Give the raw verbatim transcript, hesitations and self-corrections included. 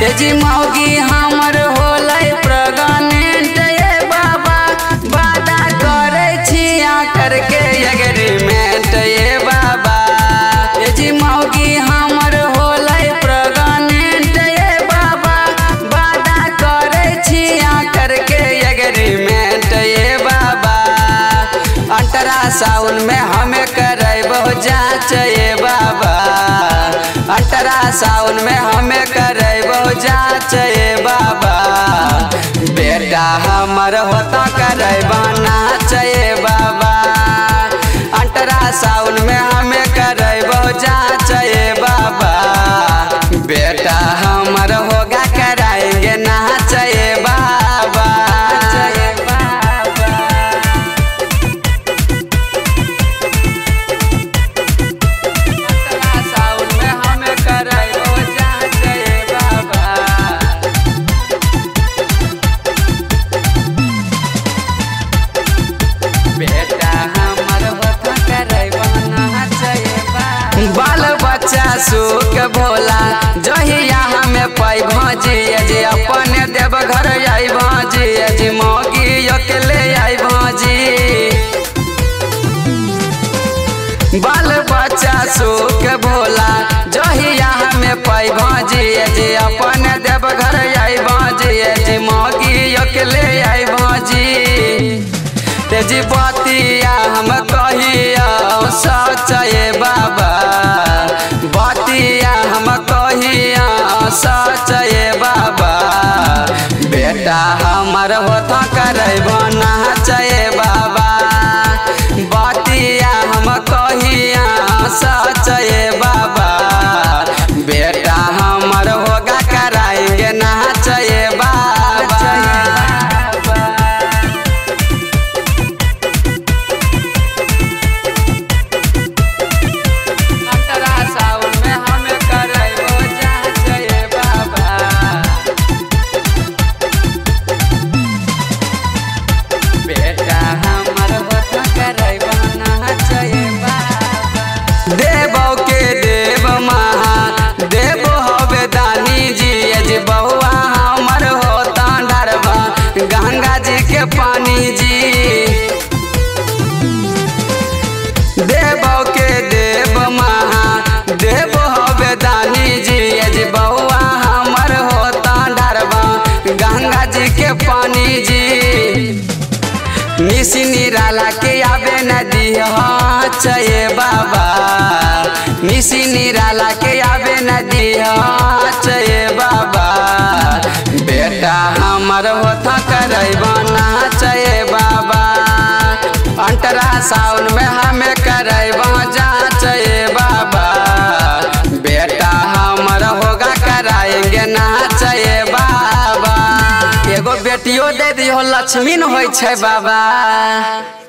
जी मौगी हमर होलै प्रेग्नेंट ये बाबा वादा करे छिया करके एग्रीमेंट ये बाबा जी मौगी हमर होलै प्रेग्नेंट ये बाबा वादा करे छिया करके एग्रीमेंट ये बाबा अल्ट्रासाउंड में हमें करैबो जांच ये बाबा अल्ट्रासाउंड में हमें करैबो जांच ये बाबा बेटा हमर होता करैबो नाच ये बाबा अल्ट्रासाउंड में हमें करैबो जांच ये बाबा बेटा हमर होगा कराएंगे नाच ये बाबा बाल बच्चा सुख भोला जहिया हमें पाई भाजी जी अपने देव घर आई भाजी जी मौगी अकेले आई भाजी बाल बच्चा सुख भोला जहिया हमें पाई भाजी जी अपने देव घर आई भाजी जी मौगी अकेले आई भाजी जी बतिया हम कहिया सच ये बाबा बतिया हम कहिया सच ये बाबा बेटा हमर होता करैबो नाच ये बाबा बतिया हम कहिया सच ये बाबा बेटा हमर होगा कराएंगे नाच ये बाबा गंगा जी के पानी जी देवो के देव महा देव हवे दानी जी जी बउआ हमर होता डरवा गंगा जी के पानी जी निसी निराला के आवे नदी ये बाबा निसी निराला के आवे नदी ये बाबा बेटा हमर होता करैबो नाच ये बाबा अल्ट्रासाउंड में हमें करैबो जांच ये बाबा बेटा हमर होगा कराएंगे नाच ये बाबा एगो बेटियो दे दियो लक्ष्मी न होय छै बाबा।